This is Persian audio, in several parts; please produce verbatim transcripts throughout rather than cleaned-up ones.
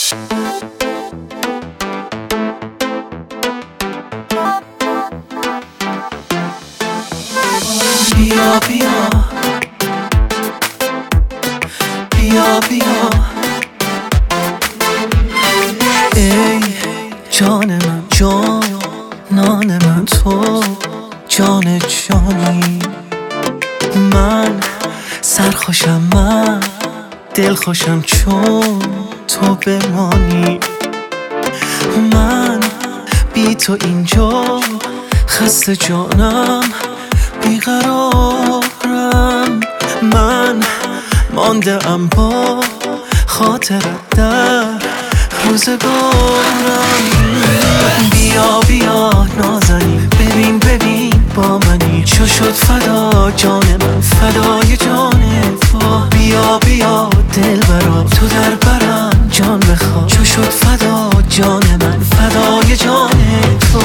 بیا بیا بیا بیا ای جان من، جانان من، تو جان جانی. من سرخوشم، من دلخوشم چون تو بمانی. من بی تو اینجا خسته جانم، بیقرارم. من مانده ام با خاطرت در روزگارم. بیا بیا نازنین، ببین ببین با منی، چو شد فدا جان من، فدای جان تو. بیا بیا دلبرا تو در برم جان بخواه، چو شد فدا جان من، فدای جان تو.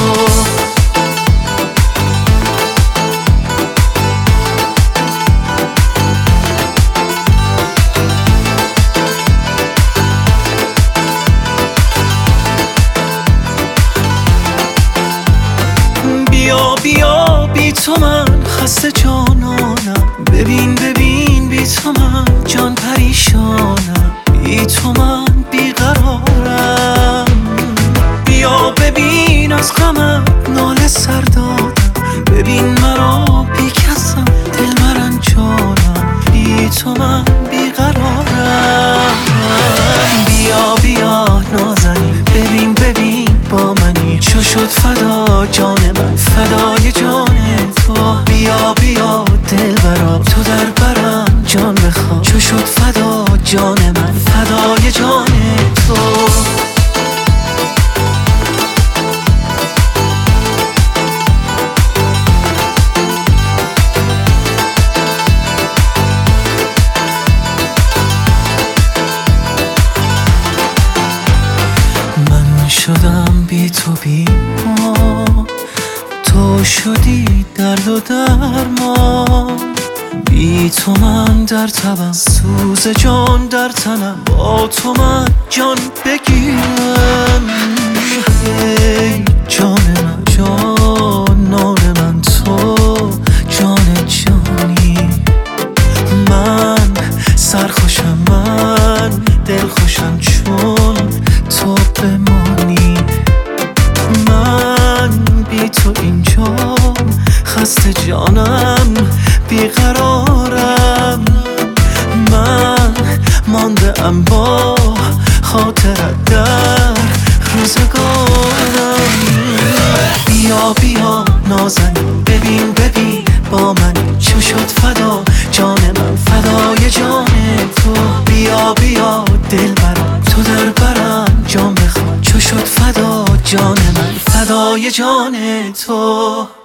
بیا بیا بی تو من خسته جانانم، ببین ببین بی تو من جان پریشانم، بی تو من بیقرارم. بیا ببین از غمم ناله سر دادم، ببین مرا بی کسم دل مرنجانم، بی تو من بیقرارم. بیا بیا نازنین، ببین ببین با منی، چو شد فدا جان من، فدای جان تو. بیا بیا دلبرا تو در برم جان بخواه، چو شد فدا جان من، فدای جان تو. من شدم بی تو بی ما، تو شدی درد و درمان. بی تو من در تبم، سوز جان در تنم، با تو من جان بگیرم. ای جان من، جانان من، تو جان جانی. من سرخوشم، من دلخوشم چون تو بمانی. من بی تو اینجا خسته جانم، بیقرارم. من مانده ام با خاطرت در روزگارم. بیا بیا نازنین، ببین ببین با من، چو شد فدا جان من، فدای جان تو. بیا بیا دلبرا تو در برم جان بخواه، چو شد فدا جان من، فدای جان تو.